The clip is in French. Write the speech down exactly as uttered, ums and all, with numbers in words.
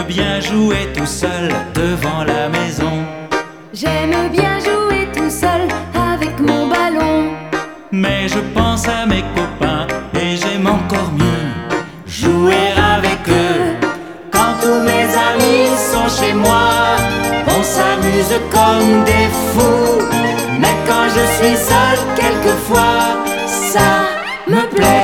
bien jouer tout seul devant la maison. J'aime bien jouer tout seul avec mon ballon. Mais je pense à mes copains et j'aime encore mieux jouer avec eux. Quand tous mes amis sont chez moi, on s'amuse comme des fous. Mais quand je suis seul, quelquefois, ça me plaît.